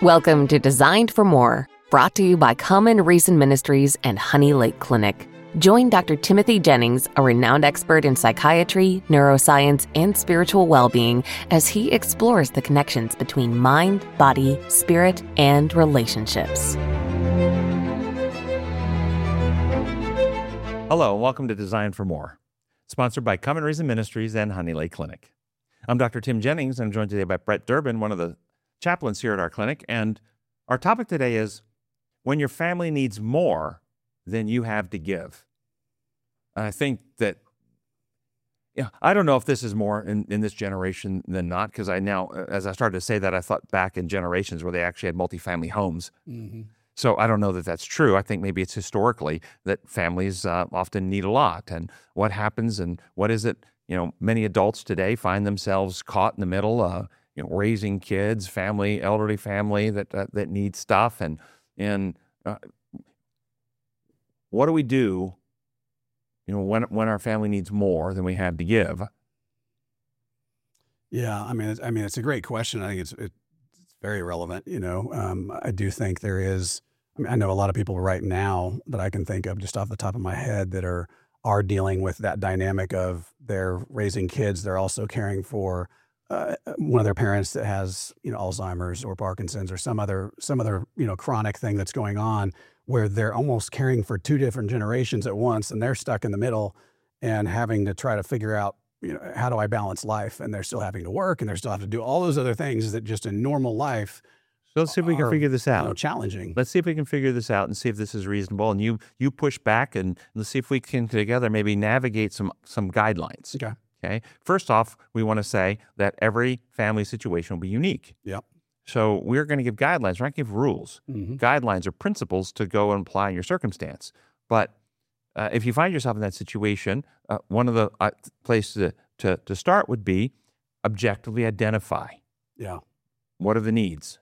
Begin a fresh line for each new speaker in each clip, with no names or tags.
Welcome to Designed for More, brought to you by Common Reason Ministries and Honey Lake Clinic. Join Dr. Timothy Jennings, a renowned expert in psychiatry, neuroscience, and spiritual well-being, as he explores the connections between mind, body, spirit, and relationships.
Hello, and welcome to Designed for More, sponsored by Common Reason Ministries and Honey Lake Clinic. I'm Dr. Tim Jennings, and I'm joined today by Brett Durbin, one of the chaplains here at our clinic, and our topic today is when your family needs more than you have to give. I think that, I don't know if this is more in this generation than not, because I now, as I started to say that, I thought back in generations where they actually had multifamily homes. Mm-hmm. So I don't know that that's true. I think maybe it's historically that families often need a lot. And what happens and what is it? Many adults today find themselves caught in the middle, raising kids, elderly family that needs stuff. And what do we do, when our family needs more than we have to give?
Yeah, I mean, it's a great question. I think it's very relevant. I do think there is. I know a lot of people right now that I can think of just off the top of my head that are dealing with that dynamic of they're raising kids. They're also caring for one of their parents that has Alzheimer's or Parkinson's or some other chronic thing that's going on, where they're almost caring for two different generations at once, and they're stuck in the middle and having to try to figure out how do I balance life, and they're still having to work and they're still having to do all those other things that just in normal life.
So let's see if we can figure this out.
Challenging.
Let's see if we can figure this out and see if this is reasonable. And you push back, and let's see if we can together maybe navigate some guidelines. Okay. First off, we want to say that every family situation will be unique.
Yep.
So we're going to give guidelines. We're not going to give rules. Mm-hmm. Guidelines are principles to go and apply in your circumstance. But if you find yourself in that situation, one of the places to start would be objectively identify.
Yeah.
What are the needs?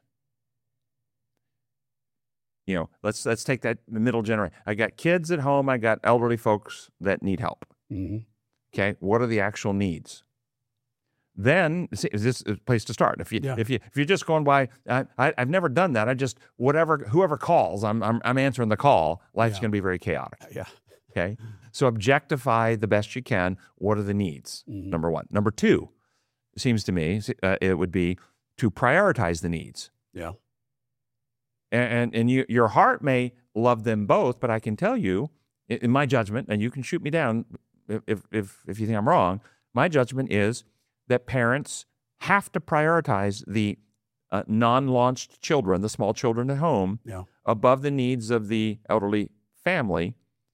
Let's take that the middle generation. I got kids at home. I got elderly folks that need help. Mm-hmm. Okay, what are the actual needs? Then is this a place to start? If you're just going by, I've never done that. I just whoever calls, I'm answering the call. Life's going to be very chaotic.
Yeah.
Okay, so objectify the best you can. What are the needs? Mm-hmm. Number one. Number two, it seems to me, it would be to prioritize the needs.
Yeah.
And your heart may love them both, but I can tell you, in my judgment, and you can shoot me down if you think I'm wrong, my judgment is that parents have to prioritize the non-launched children, the small children at home, above the needs of the elderly family,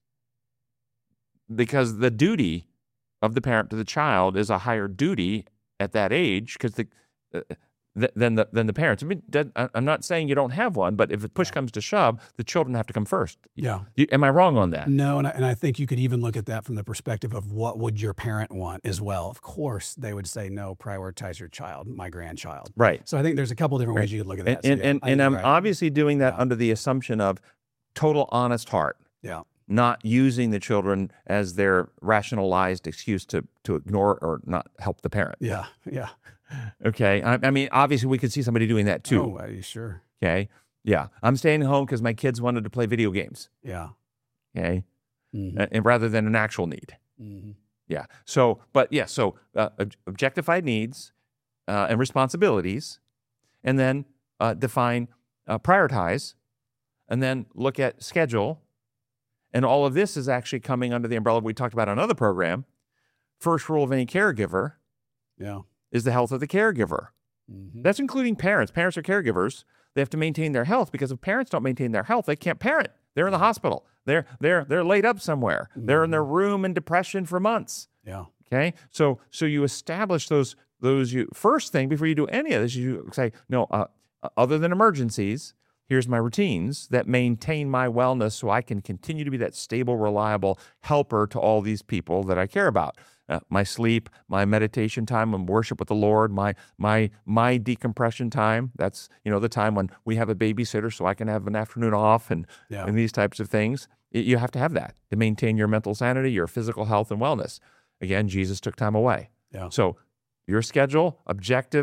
because the duty of the parent to the child is a higher duty at that age, because than the parents. I mean, I'm not saying you don't have one, but if the push comes to shove, the children have to come first.
Yeah.
Am I wrong on that?
No, and I think you could even look at that from the perspective of what would your parent want as well. Of course, they would say, no, prioritize your child, my grandchild.
Right.
So I think there's a couple different ways you could look at that.
And I'm obviously doing that under the assumption of total honest heart.
Yeah.
Not using the children as their rationalized excuse to ignore or not help the parent.
Yeah, yeah.
Okay. I mean, obviously, we could see somebody doing that too.
Oh, are you sure?
Okay. Yeah. I'm staying home because my kids wanted to play video games.
Yeah.
Okay. Mm-hmm. And rather than an actual need. Mm-hmm. Yeah. So objectified needs and responsibilities, and then define, prioritize, and then look at schedule. And all of this is actually coming under the umbrella we talked about on another program. First rule of any caregiver.
Yeah.
Is the health of the caregiver. Mm-hmm. That's including parents. Parents are caregivers. They have to maintain their health, because if parents don't maintain their health, they can't parent. They're in the hospital. They're laid up somewhere. Mm-hmm. They're in their room in depression for months.
Yeah.
Okay. So you establish those. You first thing before you do any of this, you say, no. Other than emergencies, here's my routines that maintain my wellness, so I can continue to be that stable, reliable helper to all these people that I care about. My sleep, my meditation time, and worship with the Lord, my decompression time. That's the time when we have a babysitter, so I can have an afternoon off, and these types of things. You have to have that to maintain your mental sanity, your physical health, and wellness. Again, Jesus took time away.
Yeah.
So your schedule, objective,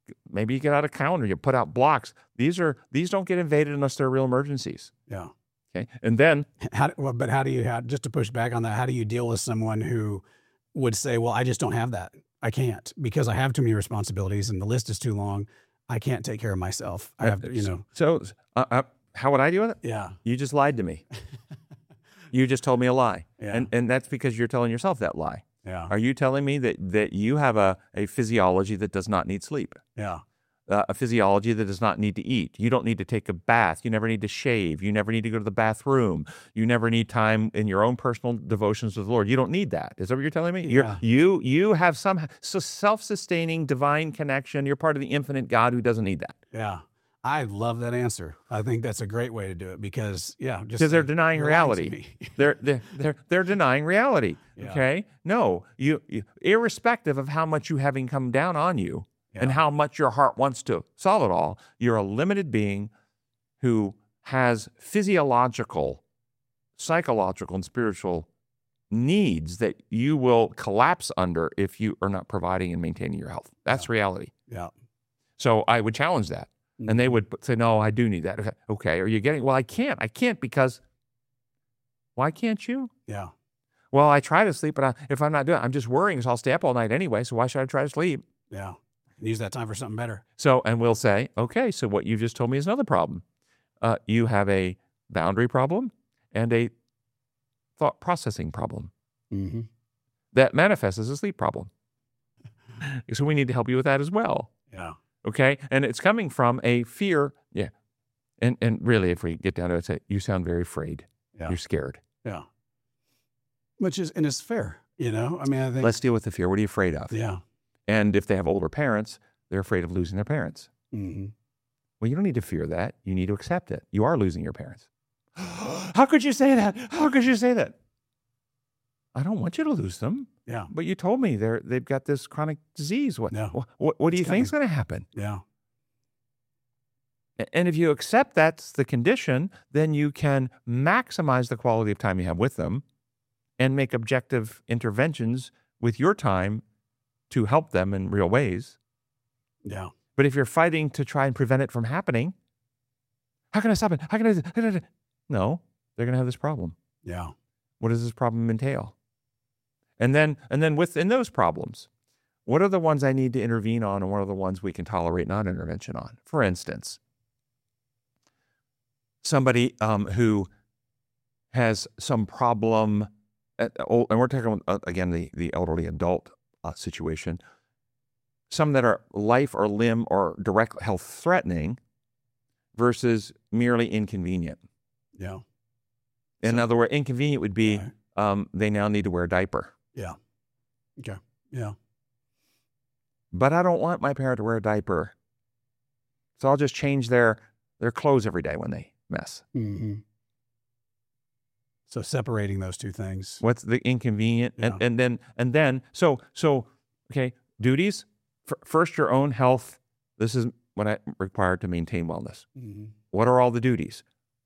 maybe you get out a counter, you put out blocks. These don't get invaded unless they're real emergencies.
Yeah.
Okay. And then
how do you, just to push back on that, how do you deal with someone who would say, well, I just don't have that. I can't because I have too many responsibilities and the list is too long. I can't take care of myself. I have,
So how would I deal with it?
Yeah.
You just lied to me. You just told me a lie.
Yeah.
And that's because you're telling yourself that lie.
Yeah.
Are you telling me that you have a physiology that does not need sleep?
Yeah.
A physiology that does not need to eat. You don't need to take a bath. You never need to shave. You never need to go to the bathroom. You never need time in your own personal devotions with the Lord. You don't need that. Is that what you're telling me?
Yeah.
You have some self-sustaining divine connection. You're part of the infinite God who doesn't need that.
Yeah. I love that answer. I think that's a great way to do it because
they're denying reality. They're denying reality.
Yeah.
Okay? No, you irrespective of how much you having come down on you. And how much your heart wants to solve it all, you're a limited being who has physiological, psychological, and spiritual needs that you will collapse under if you are not providing and maintaining your health. That's reality.
Yeah.
So I would challenge that. Mm-hmm. And they would say, no, I do need that. Okay. Are you getting, well, I can't because, why can't you?
Yeah.
Well, I try to sleep, but if I'm not doing it, I'm just worrying, so I'll stay up all night anyway, so why should I try to sleep?
Yeah. Use that time for something better.
So, and we'll say, okay, so what you've just told me is another problem. You have a boundary problem and a thought processing problem that manifests as a sleep problem. So we need to help you with that as well.
Yeah.
Okay? And it's coming from a fear. Yeah. And really, if we get down to it, say, you sound very afraid.
Yeah.
You're scared.
Yeah. Which is, and it's fair, I mean, I think.
Let's deal with the fear. What are you afraid of?
Yeah.
And if they have older parents, they're afraid of losing their parents.
Mm-hmm.
Well, you don't need to fear that. You need to accept it. You are losing your parents. How could you say that? How could you say that? I don't want you to lose them.
Yeah.
But you told me they've got this chronic disease. What do you think is going to happen?
Yeah.
And if you accept that's the condition, then you can maximize the quality of time you have with them and make objective interventions with your time to help them in real ways.
Yeah.
But if you're fighting to try and prevent it from happening, how can I stop it? How can I? No, they're going to have this problem.
Yeah.
What does this problem entail? And then within those problems, what are the ones I need to intervene on and what are the ones we can tolerate non-intervention on? For instance, somebody who has some problem, and we're talking again the elderly adult situation, some that are life or limb or direct health threatening versus merely inconvenient.
Yeah.
In other words, inconvenient would be they now need to wear a diaper.
Yeah. Okay. Yeah.
But I don't want my parent to wear a diaper. So I'll just change their clothes every day when they mess.
Mm-hmm. So separating those two things.
What's the inconvenient?
Yeah.
And then so okay, duties. First, your own health. This is what I require to maintain wellness.
Mm-hmm.
What are all the duties?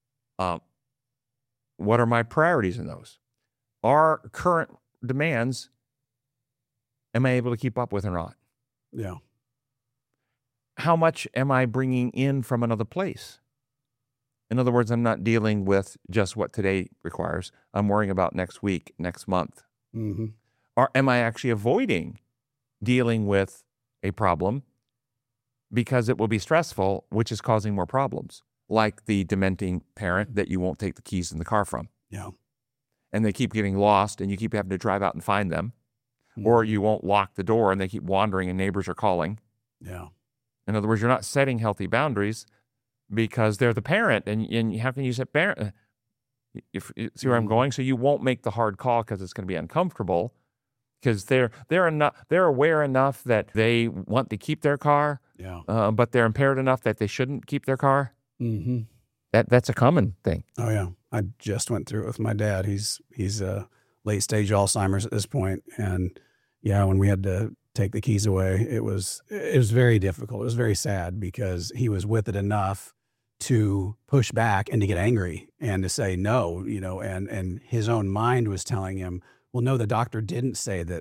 What are my priorities in those? Our current demands, am I able to keep up with or not?
Yeah.
How much am I bringing in from another place? In other words, I'm not dealing with just what today requires. I'm worrying about next week, next month.
Mm-hmm.
Or am I actually avoiding dealing with a problem because it will be stressful, which is causing more problems, like the dementing parent that you won't take the keys in the car from.
Yeah.
And they keep getting lost and you keep having to drive out and find them. Mm-hmm. Or you won't lock the door and they keep wandering and neighbors are calling.
Yeah.
In other words, you're not setting healthy boundaries because they're the parent, and how can you set parent? If you see where I'm going, so you won't make the hard call because it's going to be uncomfortable, because they're aware enough that they want to keep their car, but they're impaired enough that they shouldn't keep their car.
Mm-hmm.
That's a common thing.
Oh yeah, I just went through it with my dad. He's late stage Alzheimer's at this point, and when we had to take the keys away, it was very difficult. It was very sad because he was with it enough to push back and to get angry and to say no, and his own mind was telling him, well, no, the doctor didn't say that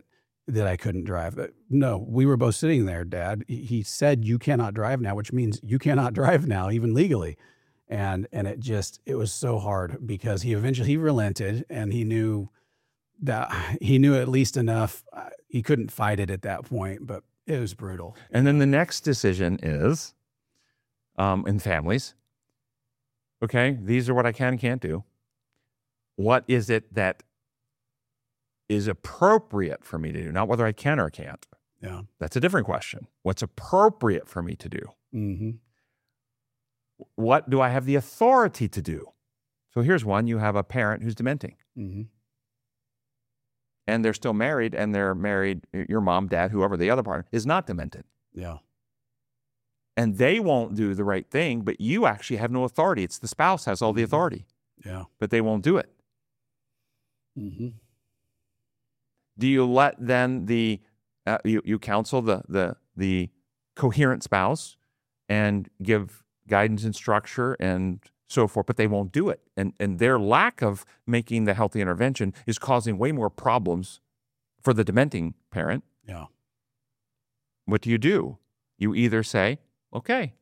that I couldn't drive. No, we were both sitting there, Dad. He said, you cannot drive now, which means you cannot drive now, even legally. And it was so hard because he relented, and he knew at least enough. He couldn't fight it at that point, but it was brutal.
And then the next decision is, in families, okay, these are what I can and can't do. What is it that is appropriate for me to do? Not whether I can or can't.
Yeah.
That's a different question. What's appropriate for me to do?
Mm-hmm.
What do I have the authority to do? So here's one. You have a parent who's dementing.
Mm-hmm.
And they're still married, and they're married, your mom, dad, whoever the other partner, is not demented.
Yeah.
And they won't do the right thing, but you actually have no authority. It's the spouse has all the authority.
Yeah.
But they won't do it.
Mm-hmm.
Do you let then you counsel the coherent spouse and give guidance and structure and so forth, but they won't do it. And their lack of making the healthy intervention is causing way more problems for the dementing parent.
Yeah.
What do? You either say, okay,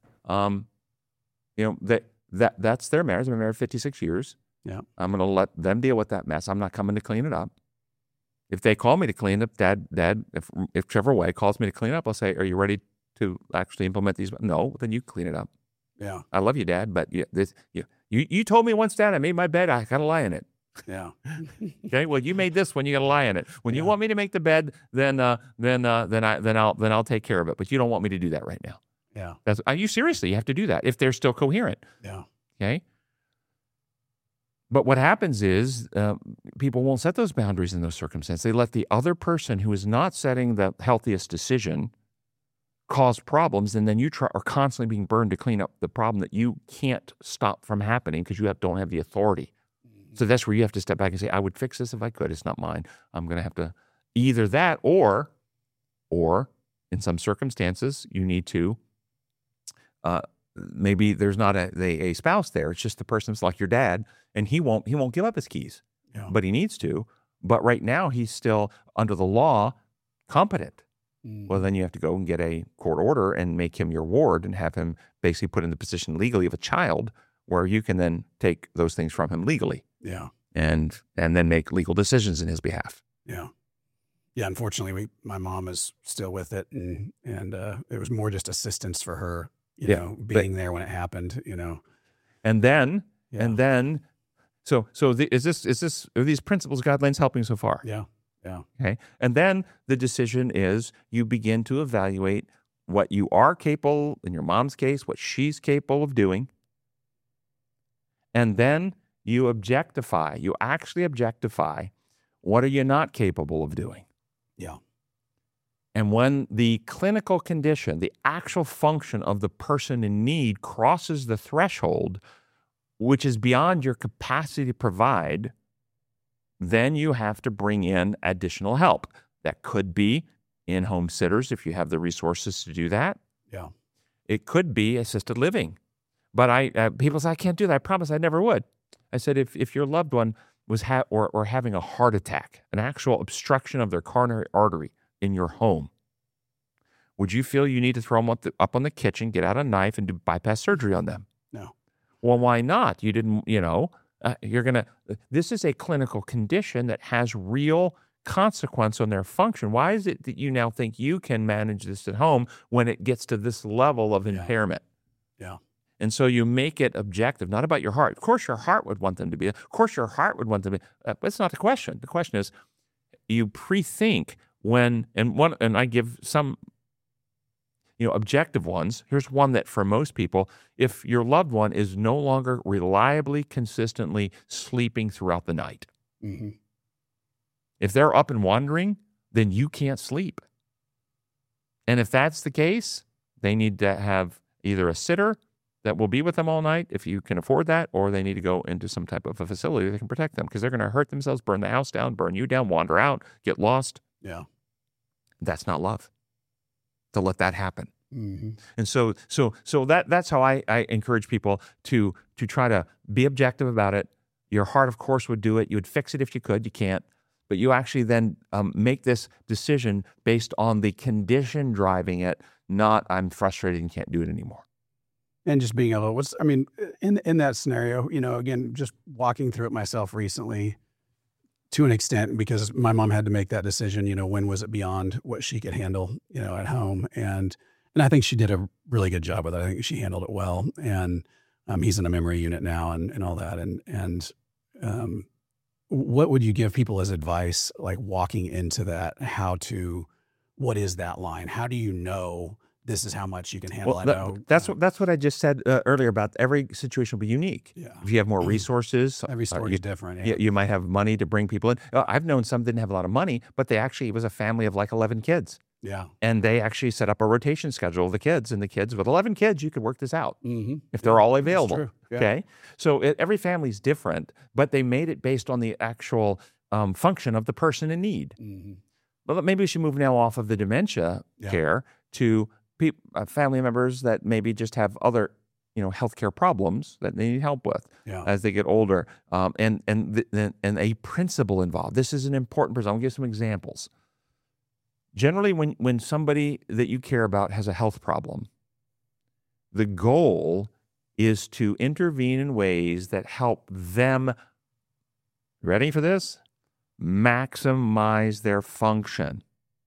that's their marriage. They've been married 56 years.
Yeah.
I'm going to let them deal with that mess. I'm not coming to clean it up. If they call me to clean up, Dad, if whichever way calls me to clean up, I'll say, are you ready to actually implement these? No, then you clean it up.
Yeah.
I love you, Dad, but you told me once, Dad, I made my bed, I got to lie in it.
Yeah.
Okay. Well, you made this one, you got to lie in it. When you want me to make the bed, then I'll take care of it. But you don't want me to do that right now.
Yeah.
Are you seriously? You have to do that if they're still coherent.
Yeah.
Okay. But what happens is people won't set those boundaries in those circumstances. They let the other person who is not setting the healthiest decision cause problems, and then you are constantly being burned to clean up the problem that you can't stop from happening because you don't have the authority. So that's where you have to step back and say, I would fix this if I could. It's not mine. I'm going to have to either that or in some circumstances, you need to maybe there's not a spouse there. It's just the person's like your dad, and he won't give up his keys, but he needs to. But right now, he's still under the law competent. Well, then you have to go and get a court order and make him your ward and have him basically put in the position legally of a child where you can then take those things from him legally.
Yeah.
And then make legal decisions in his behalf.
Yeah. Yeah. Unfortunately, my mom is still with it, and it was more just assistance for her, being there when it happened,
And then, so are these principles guidelines helping so far?
Yeah. Yeah.
Okay. And then the decision is you begin to evaluate what you are capable, in your mom's case, what she's capable of doing. And then you actually objectify what are you not capable of doing.
Yeah.
And when the clinical condition, the actual function of the person in need crosses the threshold, which is beyond your capacity to provide, then you have to bring in additional help. That could be in-home sitters if you have the resources to do that.
Yeah.
It could be assisted living. But people say, I can't do that. I promise I never would. I said, if your loved one was or having a heart attack, an actual obstruction of their coronary artery in your home, would you feel you need to throw them up on the kitchen, get out a knife, and do bypass surgery on them?
No.
Well, why not? You didn't, this is a clinical condition that has real consequence on their function. Why is it that you now think you can manage this at home when it gets to this level of impairment?
Yeah.
And so you make it objective, not about your heart. Of course, your heart would want them to be. Of course, your heart would want them to be. But it's not the question. The question is, you pre-think and I give some, objective ones. Here's one that for most people, if your loved one is no longer reliably, consistently sleeping throughout the night, if they're up and wandering, then you can't sleep. And if that's the case, they need to have either a sitter that will be with them all night, if you can afford that, or they need to go into some type of a facility that can protect them, because they're going to hurt themselves, burn the house down, burn you down, wander out, get lost.
Yeah.
That's not love, to let that happen.
Mm-hmm.
And so that's how I encourage people to try to be objective about it. Your heart, of course, would do it. You would fix it if you could. You can't. but you actually then make this decision based on the condition driving it, not I'm frustrated and can't do it anymore.
And just being able to, in that scenario, again, just walking through it myself recently to an extent, because my mom had to make that decision, when was it beyond what she could handle, at home. And I think she did a really good job with it. I think she handled it well. And he's in a memory unit now and all that. And what would you give people as advice, like walking into that, what is that line? How do you know this is how much you can handle?
Well, that's what I just said earlier about every situation will be unique.
Yeah.
If you have more resources,
every story is different. Yeah.
You might have money to bring people in. I've known some didn't have a lot of money, but it was a family of like 11 kids.
Yeah.
And they actually set up a rotation schedule of the kids, and the kids with 11 kids, you could work this out if they're all available.
That's true. Yeah.
Okay. So every family's different, but they made it based on the actual function of the person in need. But maybe we should move now off of the dementia care to family members that maybe just have other, healthcare problems that they need help with as they get older. And a principle involved. This is an important principle. I'll give some examples. Generally, when somebody that you care about has a health problem, the goal is to intervene in ways that help them, ready for this? Maximize their function.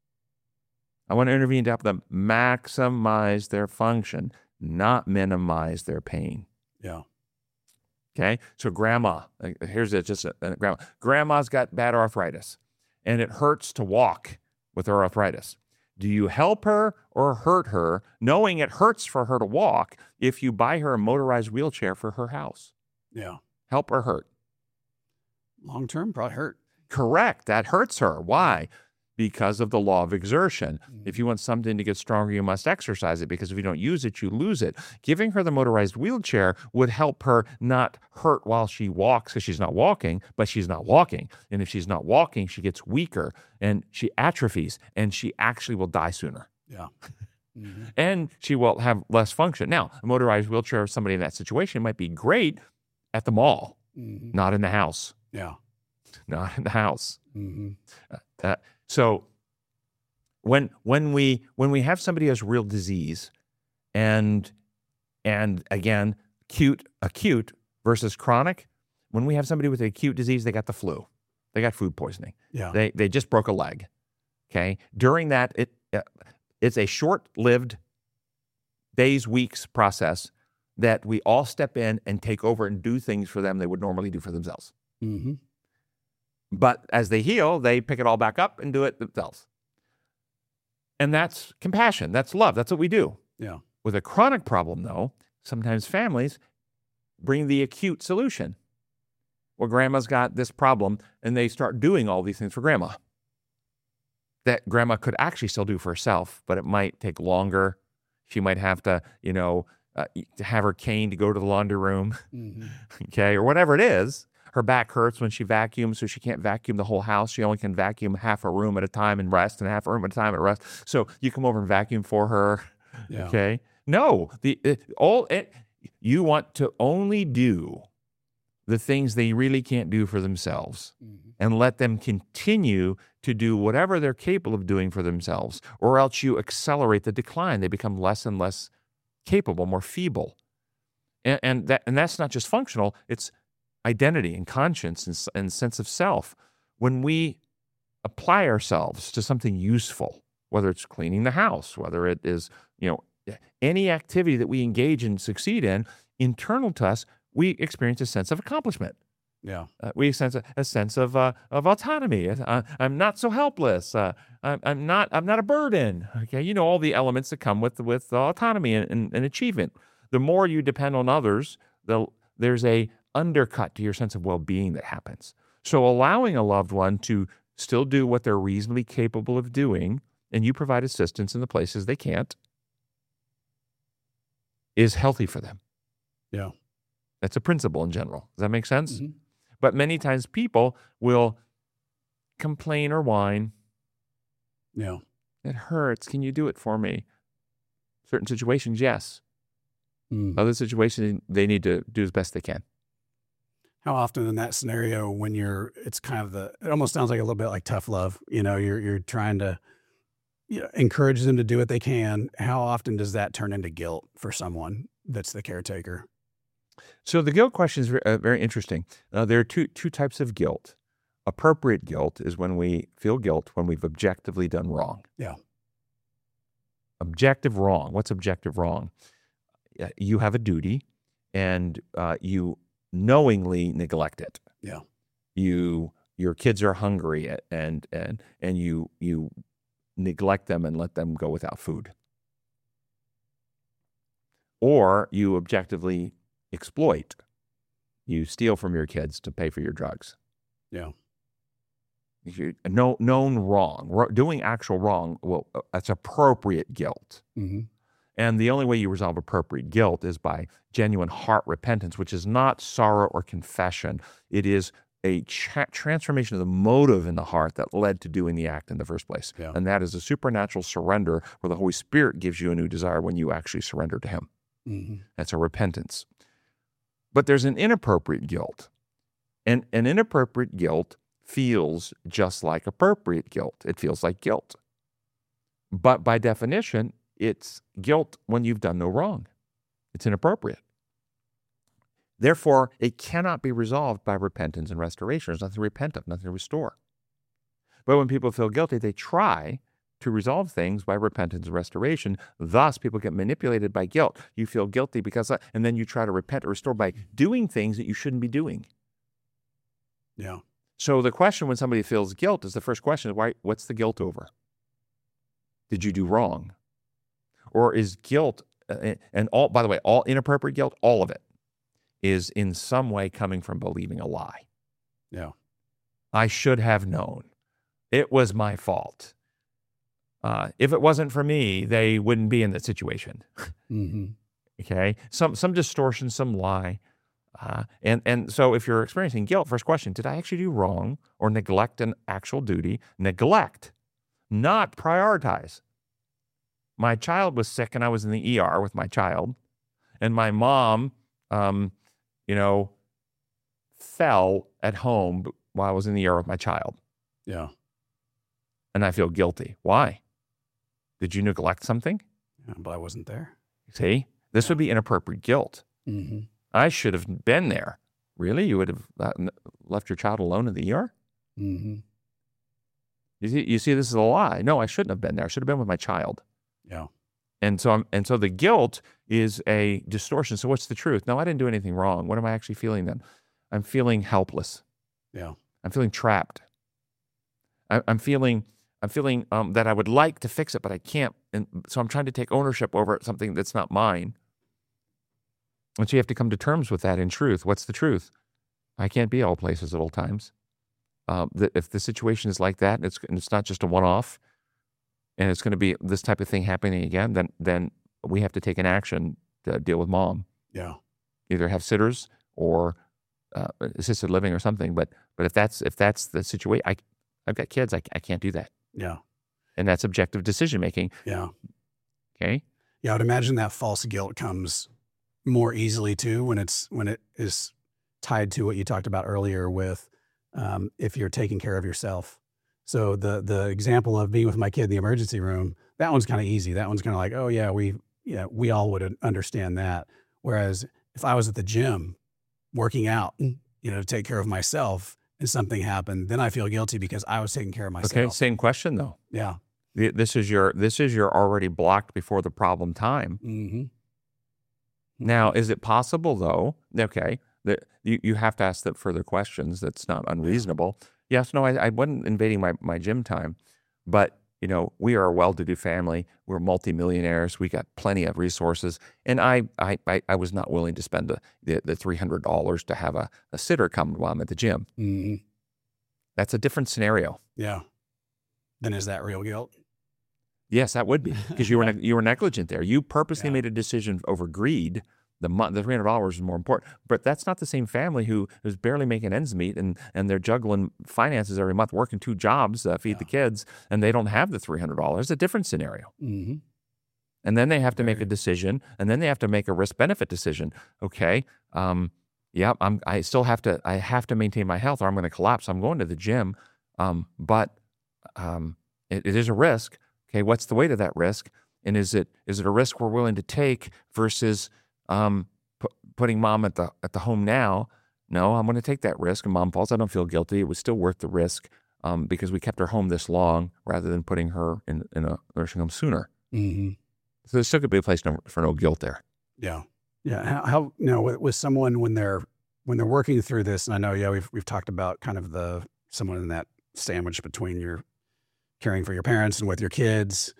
I want to intervene to help them maximize their function, not minimize their pain.
Yeah.
Okay? So grandma, grandma's got bad arthritis, and it hurts to walk with her arthritis. Do you help her or hurt her, knowing it hurts for her to walk, if you buy her a motorized wheelchair for her house?
Yeah.
Help or hurt?
Long term, probably hurt.
Correct. That hurts her. Why? Because of the law of exertion. If you want something to get stronger, you must exercise it, because if you don't use it, you lose it. Giving her the motorized wheelchair would help her not hurt while she walks, because she's not walking, but she's not walking. And if she's not walking, she gets weaker and she atrophies, and she actually will die sooner.
Yeah.
And she will have less function. Now, a motorized wheelchair, somebody in that situation might be great at the mall, not in the house.
Yeah.
Not in the house. So when we have somebody who has real disease, and again, acute versus chronic, when we have somebody with an acute disease, they got the flu, they got food poisoning, they just broke a leg. Okay, during that, it's a short-lived days, weeks process that we all step in and take over and do things for them they would normally do for themselves. But as they heal, they pick it all back up and do it themselves. And that's compassion. That's love. That's what we do.
Yeah.
With a chronic problem, though, sometimes families bring the acute solution. Well, grandma's got this problem, and they start doing all these things for grandma that grandma could actually still do for herself, but it might take longer. She might have to, to have her cane to go to the laundry room, okay, or whatever it is. Her back hurts when she vacuums, so she can't vacuum the whole house. She only can vacuum half a room at a time and rest, and half a room at a time and rest. So you come over and vacuum for her, okay? No, you want to only do the things they really can't do for themselves, and let them continue to do whatever they're capable of doing for themselves, or else you accelerate the decline. They become less and less capable, more feeble, and that's not just functional. It's identity and conscience and sense of self. When we apply ourselves to something useful, whether it's cleaning the house, whether it is, any activity that we engage and succeed in, internal to us, we experience a sense of accomplishment.
Yeah.
We sense a sense of autonomy. I'm not so helpless. I'm not a burden. Okay. All the elements that come with autonomy and achievement. The more you depend on others, there's a undercut to your sense of well-being that happens. So allowing a loved one to still do what they're reasonably capable of doing, and you provide assistance in the places they can't, is healthy for them.
Yeah.
That's a principle in general. Does that make sense? But many times people will complain or whine.
Yeah.
It hurts. Can you do it for me? Certain situations, yes. Other situations, they need to do as best they can.
How often in that scenario when it's kind of it almost sounds like a little bit like tough love. You're trying to encourage them to do what they can. How often does that turn into guilt for someone that's the caretaker?
So the guilt question is very interesting. There are two types of guilt. Appropriate guilt is when we feel guilt when we've objectively done wrong.
Yeah.
Objective wrong. What's objective wrong? You have a duty, and you knowingly neglect it.
Yeah.
Your kids are hungry, and you neglect them and let them go without food. Or you objectively exploit. You steal from your kids to pay for your drugs.
Yeah.
Known wrong, doing actual wrong, well, that's appropriate guilt.
Mm-hmm.
And the only way you resolve appropriate guilt is by genuine heart repentance, which is not sorrow or confession. It is a transformation of the motive in the heart that led to doing the act in the first place.
Yeah.
And that is a supernatural surrender where the Holy Spirit gives you a new desire when you actually surrender to Him.
Mm-hmm.
That's a repentance. But there's an inappropriate guilt. And an inappropriate guilt feels just like appropriate guilt. It feels like guilt. But by definition, it's guilt when you've done no wrong. It's inappropriate. Therefore, it cannot be resolved by repentance and restoration. There's nothing to repent of, nothing to restore. But when people feel guilty, they try to resolve things by repentance and restoration. Thus, people get manipulated by guilt. You feel guilty and then you try to repent or restore by doing things that you shouldn't be doing.
Yeah.
So the question when somebody feels guilt is the first question is, what's the guilt over? Did you do wrong? Or is guilt, and all, by the way, all inappropriate guilt, all of it, is in some way coming from believing a lie.
Yeah.
I should have known. It was my fault. If it wasn't for me, they wouldn't be in that situation.
Mm-hmm.
Okay? Some distortion, some lie. And so if you're experiencing guilt, first question, did I actually do wrong or neglect an actual duty? Neglect, not prioritize. My child was sick and I was in the ER with my child, and my mom, fell at home while I was in the ER with my child.
Yeah.
And I feel guilty. Why? Did you neglect something?
Yeah, but I wasn't there.
See, this would be inappropriate guilt.
Mm-hmm.
I should have been there. Really? You would have left your child alone in the ER?
Mm-hmm.
You see, this is a lie. No, I shouldn't have been there. I should have been with my child.
Yeah.
And so the guilt is a distortion. So what's the truth? No, I didn't do anything wrong. What am I actually feeling then? I'm feeling helpless.
Yeah.
I'm feeling trapped. I'm feeling that I would like to fix it, but I can't. And so I'm trying to take ownership over something that's not mine. And so you have to come to terms with that in truth. What's the truth? I can't be all places at all times. If the situation is like that, and it's not just a one-off, and it's going to be this type of thing happening again, then we have to take an action to deal with mom.
Yeah.
Either have sitters or assisted living or something. But if that's the situation, I've got kids. I can't do that.
Yeah.
And that's objective decision making.
Yeah.
Okay.
Yeah. I would imagine that false guilt comes more easily too when it is tied to what you talked about earlier with if you're taking care of yourself. So the example of being with my kid in the emergency room, that one's kind of easy. That one's kind of like, oh yeah, we all would understand that. Whereas if I was at the gym working out, to take care of myself and something happened, then I feel guilty because I was taking care of myself.
Okay, same question though.
Yeah.
This is your already blocked before the problem time.
Mm-hmm.
Now, is it possible though? Okay, that you have to ask the further questions. That's not unreasonable. Yes, no, I wasn't invading my gym time, but we are a well-to-do family. We're multimillionaires. We got plenty of resources, and I was not willing to spend the $300 to have a sitter come while I'm at the gym.
Mm-hmm.
That's a different scenario.
Yeah. Then is that real guilt?
Yes, that would be, because you were negligent there. You purposely made a decision over greed. The $300 is more important, but that's not the same family who's barely making ends meet and they're juggling finances every month, working 2 jobs, feed the kids, and they don't have the $300. It's a different scenario.
Mm-hmm.
And then they have to make a decision, and then they have to make a risk-benefit decision. Okay, Yep, I still have to maintain my health or I'm going to collapse. I'm going to the gym, but it is a risk. Okay, what's the weight of that risk? And is it a risk we're willing to take versus putting mom at the home now? No, I'm going to take that risk. And mom falls. I don't feel guilty. It was still worth the risk because we kept her home this long rather than putting her in a nursing home sooner.
Mm-hmm.
So there still could be a place for no guilt there.
Yeah. Yeah. How with someone when they're working through this, and I know, we've talked about kind of someone in that sandwich between your caring for your parents and with your kids,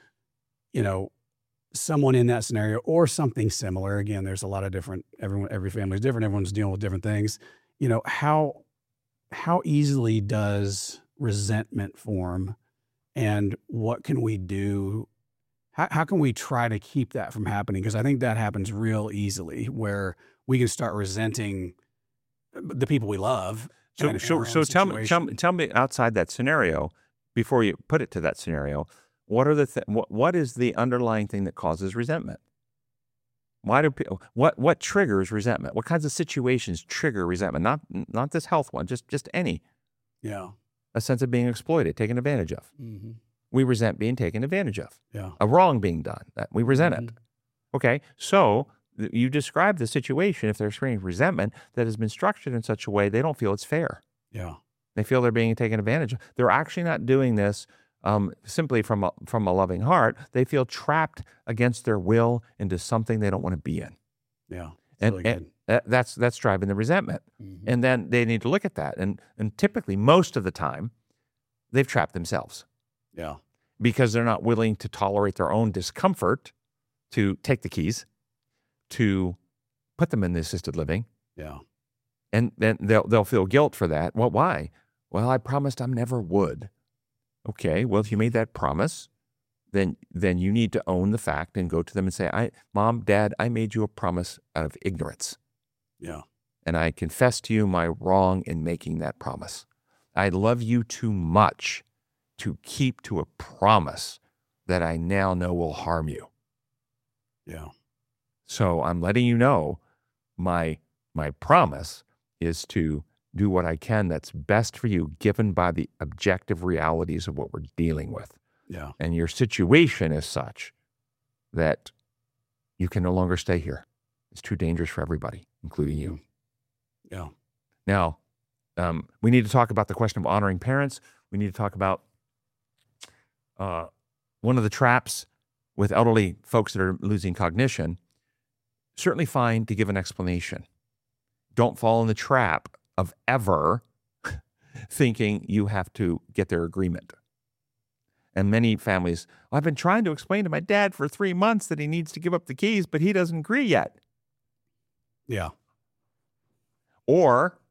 someone in that scenario or something similar. Again, there's a lot of every family is different. Everyone's dealing with different things. How easily does resentment form, and what can we do? How can we try to keep that from happening? Because I think that happens real easily, where we can start resenting the people we love.
So tell me outside that scenario, before you put it to that scenario, what is the underlying thing that causes resentment? Why do what triggers resentment? What kinds of situations trigger resentment? Not this health one, just any.
Yeah.
A sense of being exploited, taken advantage of.
Mm-hmm.
We resent being taken advantage of.
Yeah.
A wrong being done. We resent it. Okay, so you describe the situation, if they're experiencing resentment, that has been structured in such a way they don't feel it's fair.
Yeah.
They feel they're being taken advantage of. They're actually not doing this simply from a loving heart. They feel trapped against their will into something they don't want to be in.
Yeah.
And that's driving the resentment. Mm-hmm. And then they need to look at that. And typically, most of the time, they've trapped themselves.
Yeah.
Because they're not willing to tolerate their own discomfort to take the keys, to put them in the assisted living.
Yeah.
And then they'll feel guilt for that. Well, why? Well, I promised I never would. Okay, well, if you made that promise, then you need to own the fact and go to them and say, Mom, Dad, I made you a promise out of ignorance.
Yeah.
And I confess to you my wrong in making that promise. I love you too much to keep to a promise that I now know will harm you.
Yeah.
So I'm letting you know my promise is to do what I can that's best for you, given by the objective realities of what we're dealing with.
Yeah.
And your situation is such that you can no longer stay here. It's too dangerous for everybody, including you.
Yeah.
Now, we need to talk about the question of honoring parents. We need to talk about one of the traps with elderly folks that are losing cognition. Certainly fine to give an explanation. Don't fall in the trap of ever thinking you have to get their agreement. And many families, I've been trying to explain to my dad for 3 months that he needs to give up the keys, but he doesn't agree yet.
Yeah.
Or,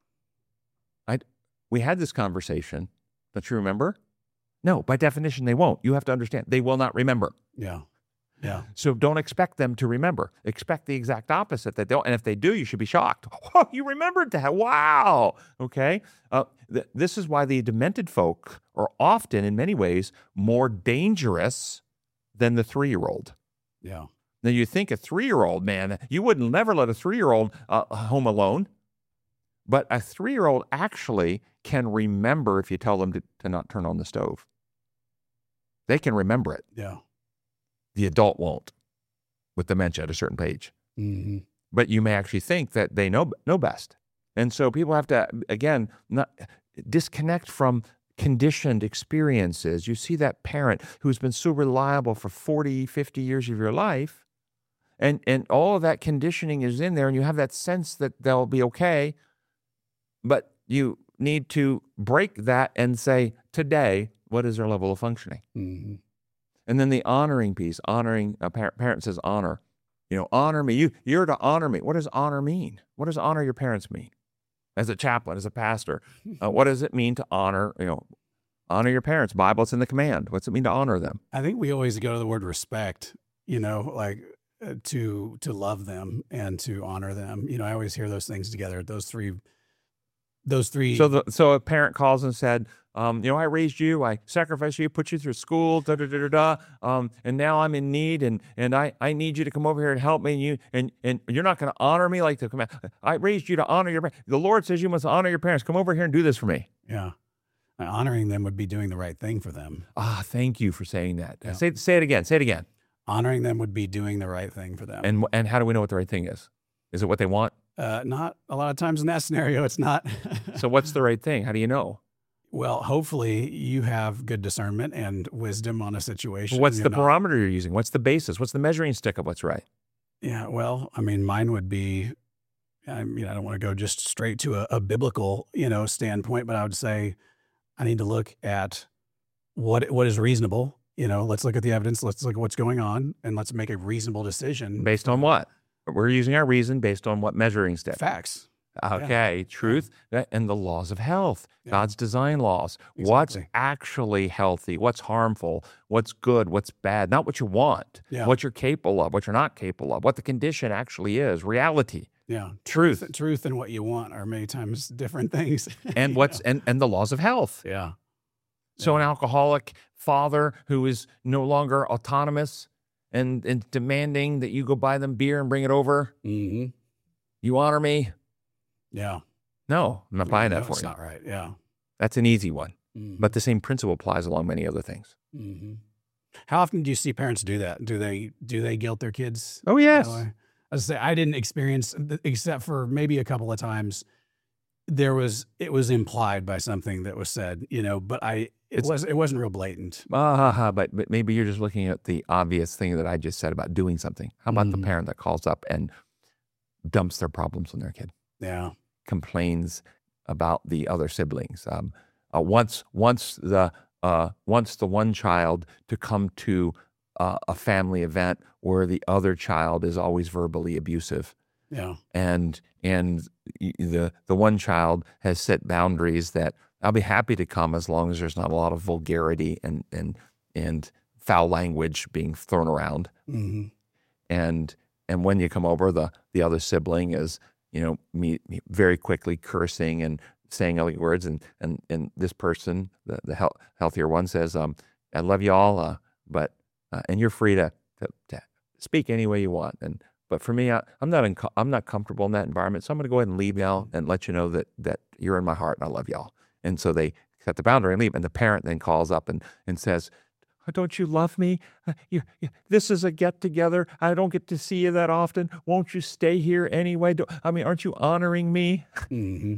we had this conversation, don't you remember? No, by definition, they won't. You have to understand, they will not remember.
Yeah. Yeah.
So don't expect them to remember. Expect the exact opposite, that they'll, and if they do, you should be shocked. Oh, you remembered that. Wow. Okay. This is why the demented folk are often, in many ways, more dangerous than the 3-year-old.
Yeah.
Now, you think a 3-year-old, man, you wouldn't never let a 3-year-old home alone. But a 3-year-old actually can remember if you tell them to not turn on the stove. They can remember it.
Yeah.
The adult won't with dementia at a certain age.
Mm-hmm.
But you may actually think that they know best. And so people have to, again, not disconnect from conditioned experiences. You see that parent who's been so reliable for 40, 50 years of your life, and all of that conditioning is in there, and you have that sense that they'll be okay. But you need to break that and say, today, what is their level of functioning?
Mm-hmm.
And then the honoring piece, honoring, a parent says honor. Honor me. You're to honor me. What does honor mean? What does honor your parents mean? As a chaplain, as a pastor, what does it mean to honor, honor your parents? Bible, it's in the command. What's it mean to honor them?
I think we always go to the word respect, to love them and to honor them. I always hear those things together. Those three those three.
So a parent calls and said, I raised you, I sacrificed you, put you through school, and now I'm in need, and I need you to come over here and help me, and you're not going to honor me like the command. I raised you to honor your parents. The Lord says you must honor your parents. Come over here and do this for me.
Yeah. Honoring them would be doing the right thing for them.
Thank you for saying that.
Yeah.
Say it again. Say it again.
Honoring them would be doing the right thing for them.
And how do we know what the right thing is? Is it what they want?
Not a lot of times in that scenario, it's not.
So what's the right thing? How do you know?
Well, hopefully you have good discernment and wisdom on a situation.
What's the barometer you're using? What's the basis? What's the measuring stick of what's right?
Yeah, well, I mean, mine would be, I don't want to go just straight to a biblical, standpoint, but I would say I need to look at what is reasonable. Let's look at the evidence. Let's look at what's going on, and let's make a reasonable decision.
Based on what? We're using our reason based on what measuring stick?
Facts.
Okay,
Yeah.
truth and the laws of health,
Yeah.
God's design laws.
Exactly.
What's actually healthy? What's harmful? What's good? What's bad? Not what you want,
Yeah.
what you're capable of, what you're not capable of, what the condition actually is, reality,
Yeah.
truth,
Truth and what you want are many times different things.
and what's and the laws of health.
Yeah.
So an alcoholic father who is no longer autonomous and demanding that you go buy them beer and bring it over,
Mm-hmm.
you honor me?
Yeah.
No, I'm not buying that
No,
for
it's
you.
not right. Yeah.
That's an easy one.
Mhm.
But the same principle applies along many other things.
Mm-hmm. How often do you see parents do that? Do they guilt their kids?
Oh, yes.
that way? I was say I didn't experience, except for maybe a couple of times. It was implied by something that was said, but it wasn't real blatant.
But maybe you're just looking at the obvious thing that I just said about doing something. How about the
Mhm.
parent that calls up and dumps their problems on their kid,
Yeah.
complains about the other siblings? Wants the one child to come to a family event where the other child is always verbally abusive,
Yeah.
and the one child has set boundaries that I'll be happy to come as long as there's not a lot of vulgarity and foul language being thrown around.
Mm-hmm.
And when you come over, the other sibling is me very quickly cursing and saying ugly words, and this person, the healthier one, says, "I love you all, but and you're free to speak any way you want." But for me, I'm not comfortable in that environment, so I'm going to go ahead and leave y'all and let you know that you're in my heart and I love y'all. And so they set the boundary and leave. And the parent then calls up and says, "Don't you love me? This is a get together. I don't get to see you that often. Won't you stay here anyway? Aren't you honoring me?"
Mm-hmm.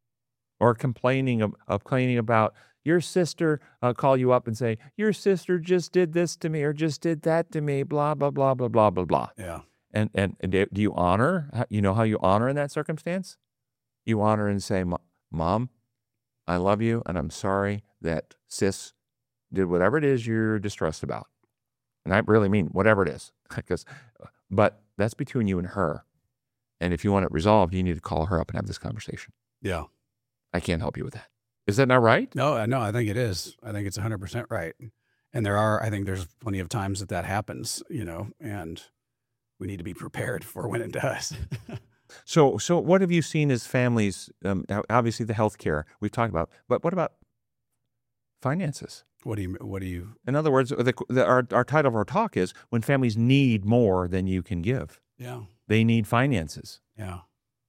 Or complaining about your sister, call you up and say, "Your sister just did this to me or just did that to me, blah, blah, blah, blah, blah, blah, blah."
Yeah.
And do you honor? You know how you honor in that circumstance? You honor and say, "Mom, I love you, and I'm sorry that sis did whatever it is you're distressed about." And I really mean whatever it is, but that's between you and her. And if you want it resolved, you need to call her up and have this conversation.
Yeah.
I can't help you with that. Is that not right?
No, I think it is. I think it's 100% right. And I think there's plenty of times that happens, and we need to be prepared for when it does.
So what have you seen as families? Obviously, the healthcare we've talked about, but what about finances?
What do you?
In other words, our title of our talk is when families need more than you can give.
Yeah.
They need finances.
Yeah.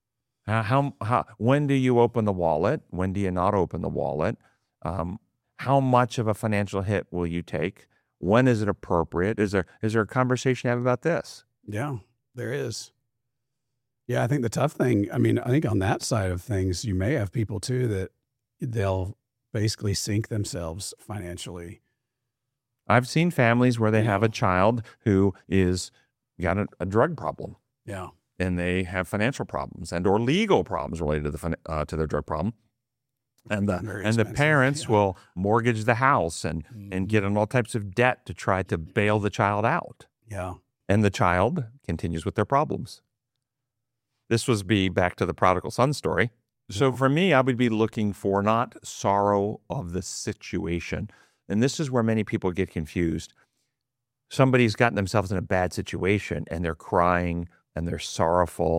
When do you open the wallet? When do you not open the wallet? How much of a financial hit will you take? When is it appropriate? Is there a conversation to have about this?
Yeah, there is. Yeah, I think the tough thing, I think on that side of things, you may have people too that they'll basically sink themselves financially.
I've seen families where they have a child who is got a drug problem.
Yeah.
And they have financial problems or legal problems related to their drug problem. And the parents will mortgage the house and get in all types of debt to try to bail the child out.
Yeah.
And the child continues with their problems. This was back to the prodigal son story. So for me, I would be looking for not sorrow of the situation. And this is where many people get confused. Somebody's gotten themselves in a bad situation and they're crying and they're sorrowful.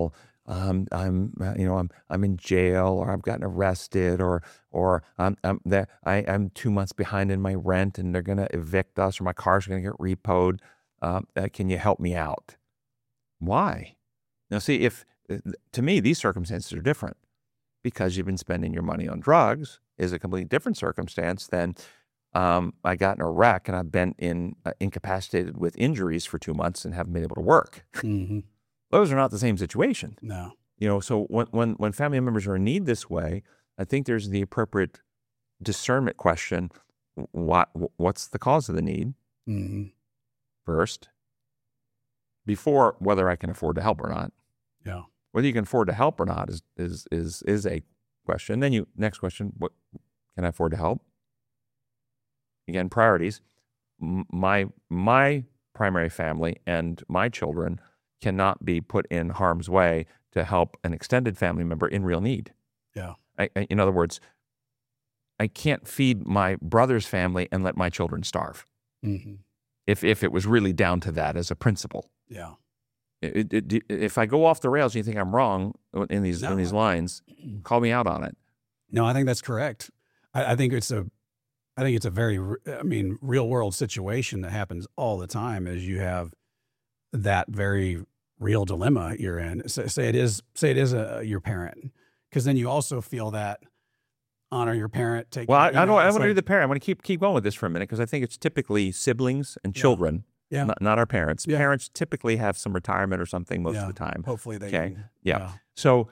I'm in jail, or I've gotten arrested, or I'm 2 months behind in my rent, and they're going to evict us, or my car's going to get repoed. Can you help me out? Why? Now, see, to me, these circumstances are different. Because you've been spending your money on drugs is a completely different circumstance than I got in a wreck and I've been incapacitated with injuries for 2 months and haven't been able to work.
Mm-hmm.
Those are not the same situation.
No.
So when family members are in need this way, I think there's the appropriate discernment question. What's the cause of the need?
Mm-hmm.
First, before whether I can afford to help or not.
Yeah.
Whether you can afford to help or not is a question. Then next question, what can I afford to help? Again, priorities. My primary family and my children cannot be put in harm's way to help an extended family member in real need.
Yeah.
In other words, I can't feed my brother's family and let my children starve.
Mm-hmm.
If it was really down to that as a principle.
Yeah.
If I go off the rails and you think I'm wrong in these lines, call me out on it.
No, I think that's correct. I think it's a very, real world situation that happens all the time as you have that very real dilemma you're in. Say it is your parent, because then you also feel that honor your parent.
I don't want to be the parent. I want to keep going with this for a minute because I think it's typically siblings and children.
Yeah.
Not our parents.
Yeah.
Parents typically have some retirement or something most of the time.
Hopefully they
can. Yeah. So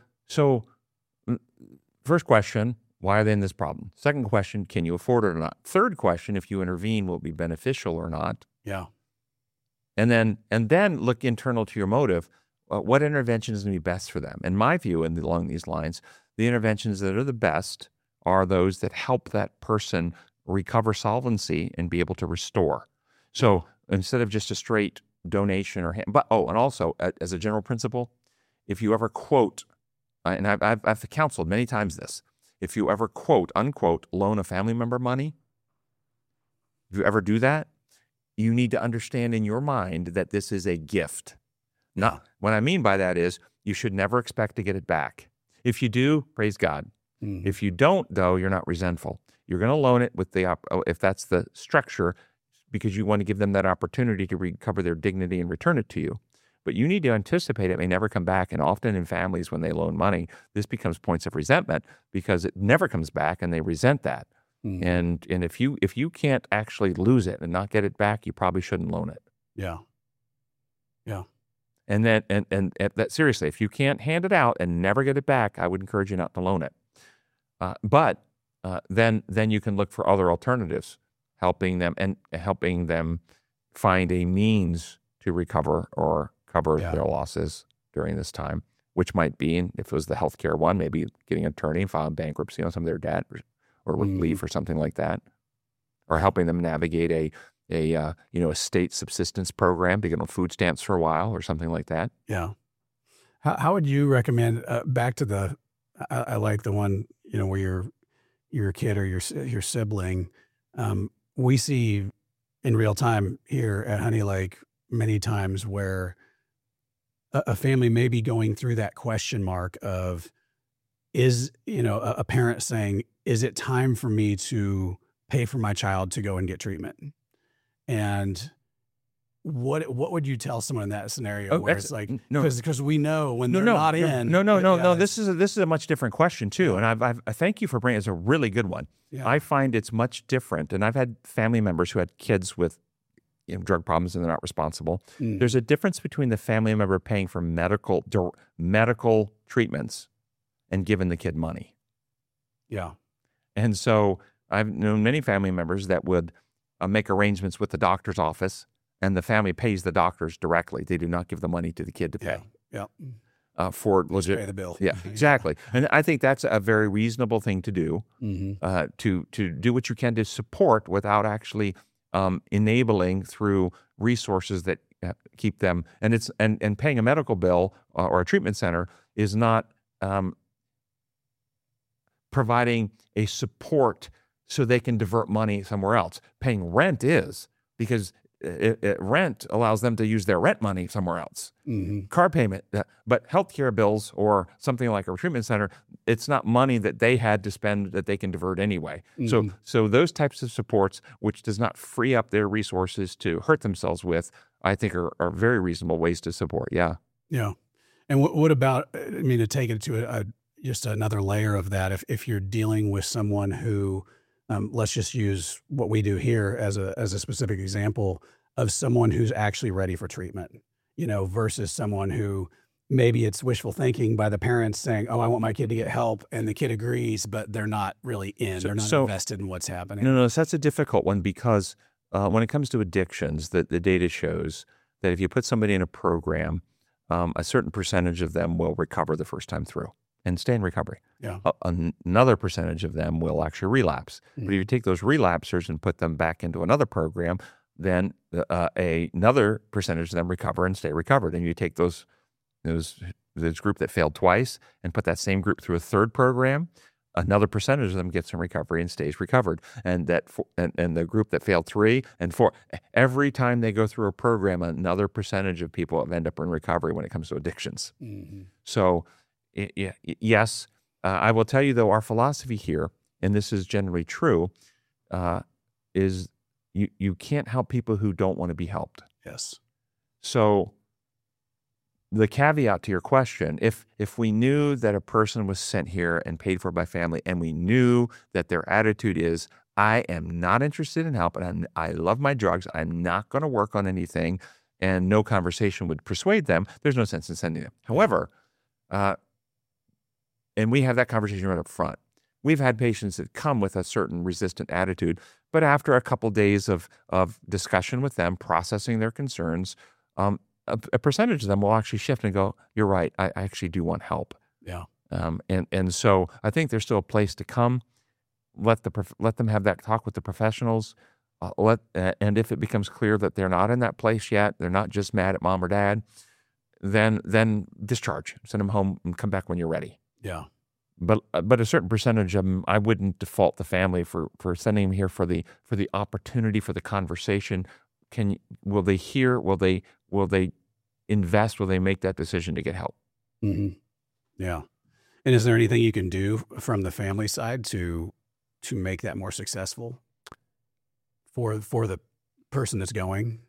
first question, why are they in this problem? Second question, can you afford it or not? Third question, if you intervene, will it be beneficial or not?
Yeah.
And then look internal to your motive. What intervention is going to be best for them? In my view, along these lines, the interventions that are the best are those that help that person recover solvency and be able to restore. So instead of just a straight donation and also as a general principle, if you ever quote, and I've counseled many times this, if you ever quote, unquote, loan a family member money, if you ever do that, you need to understand in your mind that this is a gift. What I mean by that is you should never expect to get it back. If you do, praise God. Mm. If you don't, though, you're not resentful. You're going to loan it with if that's the structure, because you want to give them that opportunity to recover their dignity and return it to you. But you need to anticipate it may never come back. And often in families, when they loan money, this becomes points of resentment because it never comes back and they resent that. Mm. And if you can't actually lose it and not get it back, you probably shouldn't loan it.
Yeah. Yeah.
And then that seriously, if you can't hand it out and never get it back, I would encourage you not to loan it. But then you can look for other alternatives, helping them find a means to recover or cover their losses during this time, which might be, if it was the healthcare one, maybe getting an attorney and filing bankruptcy on some of their debt or relief or something like that, or helping them navigate a state subsistence program, begin on food stamps for a while or something like that.
Yeah. How would you recommend, back to I like the one, where your kid or your sibling, we see in real time here at Honey Lake many times where a family may be going through that question mark of, is, a parent saying, is it time for me to pay for my child to go and get treatment? And what would you tell someone in that scenario where it's like, because we know when they're not in.
No. This is a much different question too. And I thank you for bringing it. It's a really good one. Yeah. I find it's much different. And I've had family members who had kids with drug problems and they're not responsible. Mm. There's a difference between the family member paying for medical treatments and giving the kid money.
Yeah.
And so I've known many family members that would make arrangements with the doctor's office, and the family pays the doctors directly. They do not give the money to the kid to pay.
Yeah.
For legit.
Pay the bill.
Yeah, exactly. And I think that's a very reasonable thing to do. Mm-hmm. To do what you can to support without actually enabling through resources that keep them. And paying a medical bill or a treatment center is not providing a support so they can divert money somewhere else. Paying rent is, because rent allows them to use their rent money somewhere else.
Mm-hmm.
Car payment, but healthcare bills or something like a treatment center, it's not money that they had to spend that they can divert anyway.
Mm-hmm.
So those types of supports, which does not free up their resources to hurt themselves with, I think are very reasonable ways to support. Yeah.
Yeah. And what about, I mean, to take it to just another layer of that, if you're dealing with someone who, let's just use what we do here as a specific example of someone who's actually ready for treatment, versus someone who maybe it's wishful thinking by the parents saying, oh, I want my kid to get help. And the kid agrees, but they're not really they're not invested in what's happening.
No, so that's a difficult one because when it comes to addictions, the data shows that if you put somebody in a program, a certain percentage of them will recover the first time through and stay in recovery.
Yeah.
Another percentage of them will actually relapse.
Mm-hmm.
But if you take those relapsers and put them back into another program, then another percentage of them recover and stay recovered. And you take those group that failed twice and put that same group through a third program, another percentage of them gets in recovery and stays recovered. And the group that failed 3 and 4, every time they go through a program, another percentage of people end up in recovery when it comes to addictions.
Mm-hmm.
So yes, I will tell you though, our philosophy here, and this is generally true, is you can't help people who don't want to be helped.
Yes.
So the caveat to your question, if we knew that a person was sent here and paid for by family, and we knew that their attitude is, I am not interested in help, and I love my drugs, I'm not going to work on anything, and no conversation would persuade them, there's no sense in sending them. However, and we have that conversation right up front. We've had patients that come with a certain resistant attitude, but after a couple days of discussion with them, processing their concerns, a percentage of them will actually shift and go, you're right, I actually do want help.
Yeah.
And so I think there's still a place to come. Let them have that talk with the professionals. And if it becomes clear that they're not in that place yet, they're not just mad at mom or dad, then discharge, send them home, and come back when you're ready.
Yeah.
But a certain percentage of them, I wouldn't default the family for sending them here for the opportunity, for the conversation. Will they hear? Will they invest? Will they make that decision to get help?
Mm-hmm. Yeah. And is there anything you can do from the family side to make that more successful for the person that's going?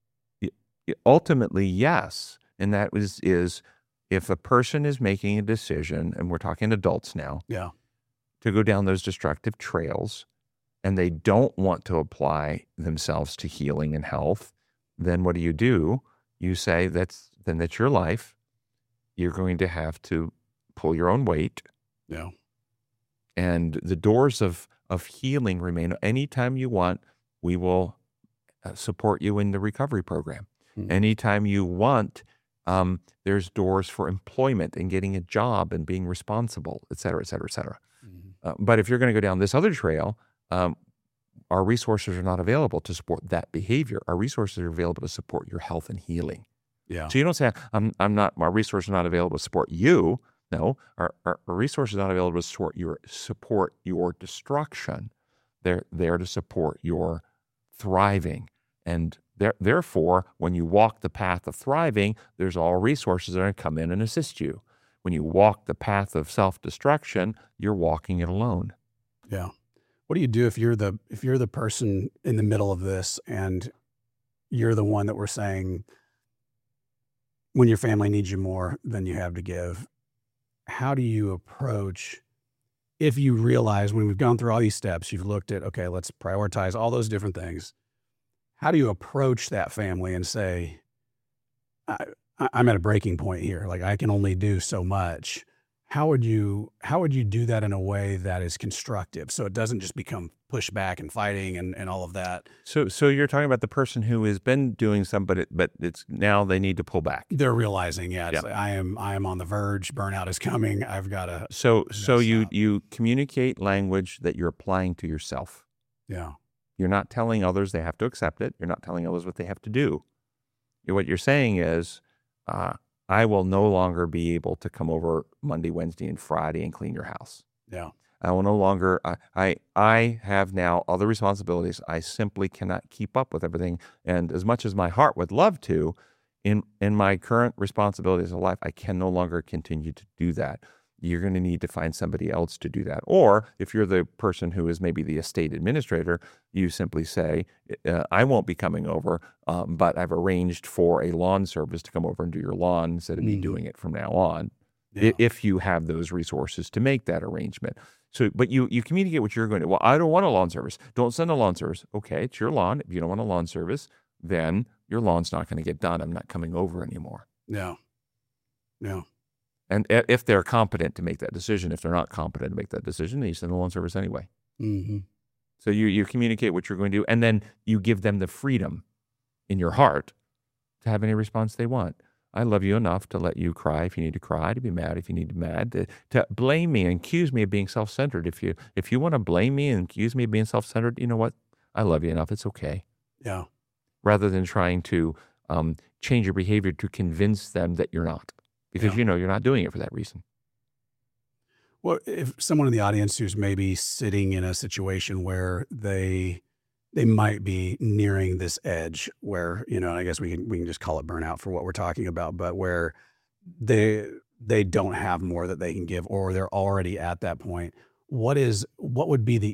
Ultimately, yes. And that is if a person is making a decision, and we're talking adults now,
yeah,
to go down those destructive trails, and they don't want to apply themselves to healing and health, then what do? You say that's your life. You're going to have to pull your own weight.
Yeah.
And the doors of healing remain. Anytime you want, we will support you in the recovery program. Mm-hmm. Anytime you want, there's doors for employment and getting a job and being responsible, et cetera, et cetera, et cetera. Mm-hmm. But if you're going to go down this other trail, our resources are not available to support that behavior. Our resources are available to support your health and healing.
Yeah.
So you don't say, my resources are not available to support you. No, our resources are not available to support your destruction. They're there to support your thriving. And therefore, when you walk the path of thriving, there's all resources that are going to come in and assist you. When you walk the path of self-destruction, you're walking it alone.
Yeah. What do you do if you're the person in the middle of this and you're the one that we're saying when your family needs you more than you have to give? How do you approach, if you realize when we've gone through all these steps, you've looked at, okay, let's prioritize all those different things. How do you approach that family and say, I'm at a breaking point here. Like I can only do so much. How would you do that in a way that is constructive so it doesn't just become pushback and fighting and all of that?
So you're talking about the person who has been doing some, but it's now they need to pull back.
They're realizing, like, I am on the verge. Burnout is coming. I've got to.
So you communicate language that you're applying to yourself.
Yeah.
You're not telling others they have to accept it. You're not telling others what they have to do. What you're saying is, I will no longer be able to come over Monday, Wednesday, and Friday and clean your house.
Yeah.
I will no longer, I have now other responsibilities. I simply cannot keep up with everything. And as much as my heart would love to, in my current responsibilities of life, I can no longer continue to do that. You're going to need to find somebody else to do that. Or if you're the person who is maybe the estate administrator, you simply say, I won't be coming over, but I've arranged for a lawn service to come over and do your lawn instead of me doing it from now on. Yeah. If you have those resources to make that arrangement. So, but you communicate what you're going to, well, I don't want a lawn service. Don't send a lawn service. Okay, it's your lawn. If you don't want a lawn service, then your lawn's not going to get done. I'm not coming over anymore.
Yeah.
And if they're competent to make that decision, if they're not competent to make that decision, then you send a lawn service anyway.
Mm-hmm.
So you communicate what you're going to do, and then you give them the freedom in your heart to have any response they want. I love you enough to let you cry if you need to cry, to be mad if you need to be mad, to blame me and accuse me of being self-centered. If you want to blame me and accuse me of being self-centered, you know what? I love you enough. It's okay.
Yeah.
Rather than trying to change your behavior to convince them that you're not, because you're not doing it for that reason.
Well, if someone in the audience who's maybe sitting in a situation where they might be nearing this edge where, I guess we can just call it burnout for what we're talking about, but where they don't have more that they can give, or they're already at that point. What would be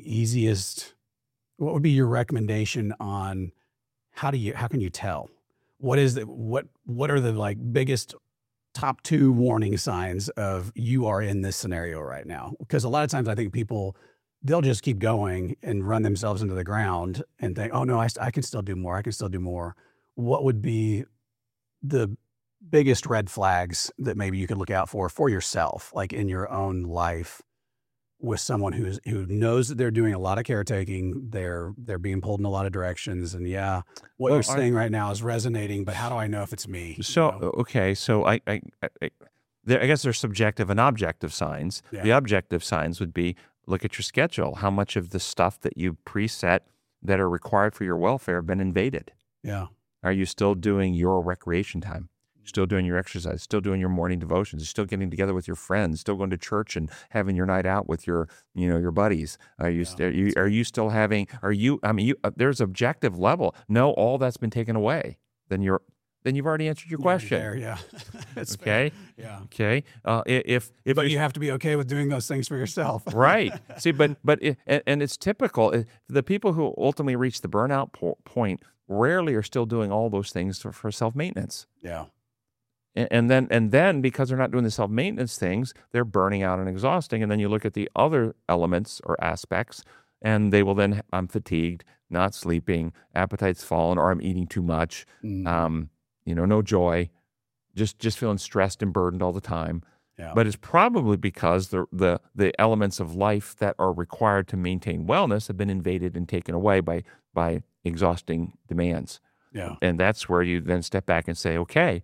your recommendation on how can you tell? What are the biggest top 2 warning signs of you are in this scenario right now? Because a lot of times I think people, they'll just keep going and run themselves into the ground and think, oh no, I can still do more. I can still do more. What would be the biggest red flags that maybe you could look out for yourself, like in your own life, with someone who knows that they're doing a lot of caretaking, they're being pulled in a lot of directions, and what you're saying right now is resonating, but how do I know if it's me?
So, okay, so I guess there's subjective and objective signs. Yeah. The objective signs would be, look at your schedule. How much of the stuff that you preset that are required for your welfare have been invaded?
Yeah.
Are you still doing your recreation time? Still doing your exercise, still doing your morning devotions, still getting together with your friends, still going to church and having your night out with your buddies. There's objective level. No, all that's been taken away. Then you've already answered your question.
There, yeah.
Okay.
Yeah.
Okay.
But you have to be okay with doing those things for yourself.
Right. See, but it's typical. The people who ultimately reach the burnout point rarely are still doing all those things for self-maintenance.
Yeah.
And then because they're not doing the self-maintenance things, they're burning out and exhausting. And then you look at the other elements or aspects, and they will then, I'm fatigued, not sleeping, appetite's fallen, or I'm eating too much, no joy, just feeling stressed and burdened all the time.
Yeah.
But it's probably because the elements of life that are required to maintain wellness have been invaded and taken away by exhausting demands.
Yeah.
And that's where you then step back and say, okay,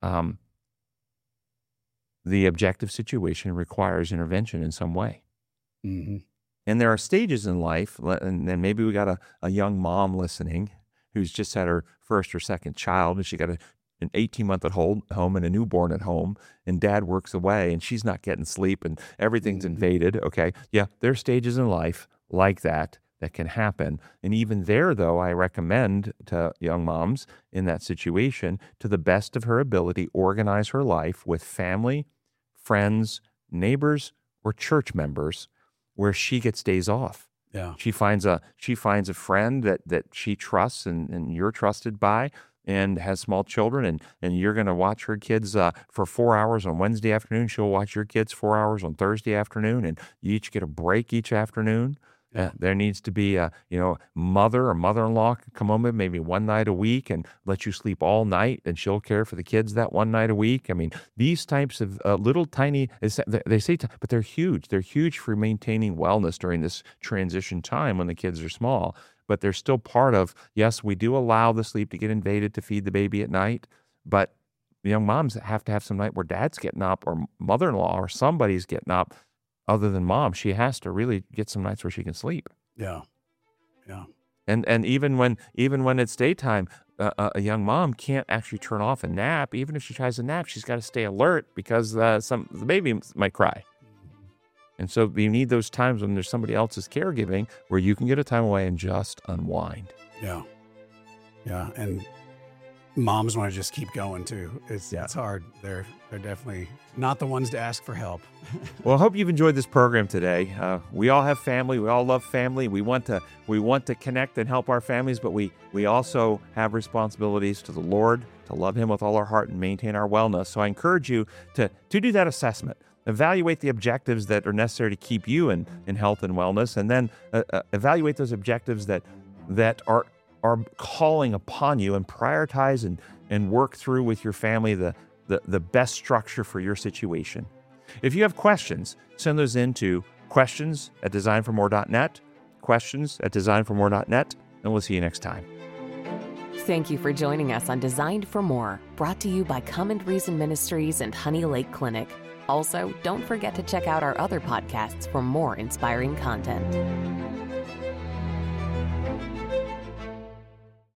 the objective situation requires intervention in some way.
Mm-hmm.
And there are stages in life, and then maybe we got a young mom listening who's just had her first or second child, and she got an 18-month at home and a newborn at home, and dad works away, and she's not getting sleep, and everything's invaded. Okay, yeah, there are stages in life like that can happen. And even there, though, I recommend to young moms in that situation, to the best of her ability, organize her life with family, friends, neighbors, or church members where she gets days off.
Yeah.
She finds a friend that she trusts and you're trusted by, and has small children, and you're going to watch her kids for 4 hours on Wednesday afternoon. She'll watch your kids 4 hours on Thursday afternoon, and you each get a break each afternoon. There needs to be a mother or mother-in-law come home maybe one night a week and let you sleep all night, and she'll care for the kids that one night a week. I mean, these types of little tiny, they say, but they're huge. They're huge for maintaining wellness during this transition time when the kids are small. But they're still part of, yes, we do allow the sleep to get invaded to feed the baby at night, but young moms have to have some night where dad's getting up or mother-in-law or somebody's getting up. Other than mom, she has to really get some nights where she can sleep.
Yeah, yeah.
And even when it's daytime, a young mom can't actually turn off a nap. Even if she tries to nap, she's got to stay alert because the baby might cry. And so you need those times when there's somebody else's caregiving where you can get a time away and just unwind.
Yeah. Yeah. And moms want to just keep going too. It's hard. They're definitely not the ones to ask for help.
Well, I hope you've enjoyed this program today. We all have family. We all love family. We want to connect and help our families, but we also have responsibilities to the Lord, to love Him with all our heart and maintain our wellness. So I encourage you to do that assessment. Evaluate the objectives that are necessary to keep you in health and wellness, and then evaluate those objectives that are calling upon you, and prioritize and work through with your family the best structure for your situation. If you have questions, send those into questions@designformore.net, questions@designformore.net, and we'll see you next time.
Thank you for joining us on Designed for More, brought to you by Come and Reason Ministries and Honey Lake Clinic. Also, don't forget to check out our other podcasts for more inspiring content.